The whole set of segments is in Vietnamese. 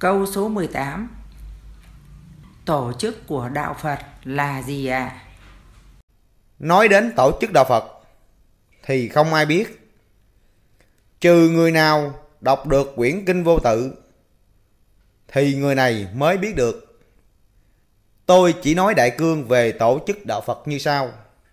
Câu số 18. Tổ chức của đạo Phật là gì ạ? Nói đến tổ chức đạo Phật thì không ai biết, trừ người nào đọc được quyển kinh Vô Tự thì người này mới biết được. Tôi chỉ nói đại cương về tổ chức đạo Phật như sau.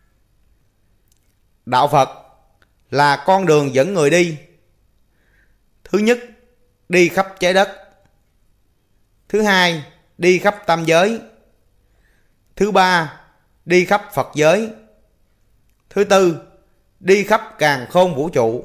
Đạo Phật là con đường dẫn người đi. Thứ nhất, đi khắp trái đất. Thứ hai, đi khắp tam giới. Thứ ba, đi khắp Phật giới. Thứ tư, đi khắp càn khôn vũ trụ.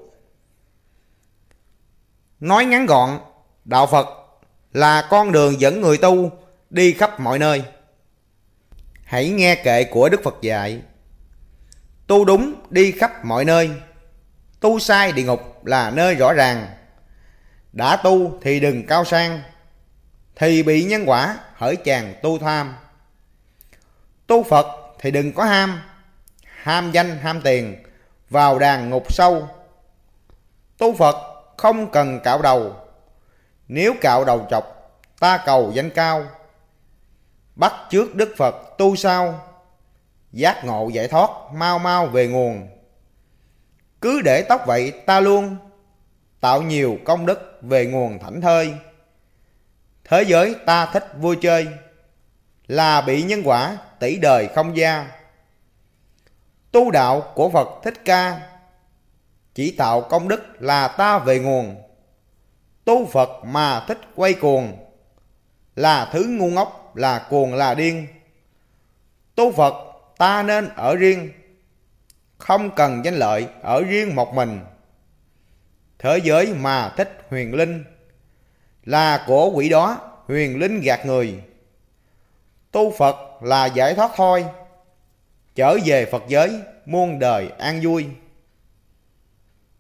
Nói ngắn gọn, đạo Phật là con đường dẫn người tu đi khắp mọi nơi. Hãy nghe kệ của Đức Phật dạy. Tu đúng đi khắp mọi nơi, tu sai địa ngục là nơi rõ ràng. Đã tu thì đừng cao sang, thì bị nhân quả hỡi chàng tu tham. Tu Phật thì đừng có ham, ham danh ham tiền, vào đàn ngục sâu. Tu Phật không cần cạo đầu, nếu cạo đầu chọc ta cầu danh cao. Bắt chước Đức Phật tu sao, giác ngộ giải thoát mau mau về nguồn. Cứ để tóc vậy ta luôn, tạo nhiều công đức về nguồn thảnh thơi. Thế giới ta thích vui chơi, là bị nhân quả tỷ đời không gia. Tu đạo của Phật Thích Ca, chỉ tạo công đức là ta về nguồn. Tu Phật mà thích quay cuồng, là thứ ngu ngốc là cuồng là điên. Tu Phật ta nên ở riêng, không cần danh lợi ở riêng một mình. Thế giới mà thích huyền linh, là của quỷ đó huyền linh gạt người. Tu Phật là giải thoát thôi, trở về Phật giới muôn đời an vui.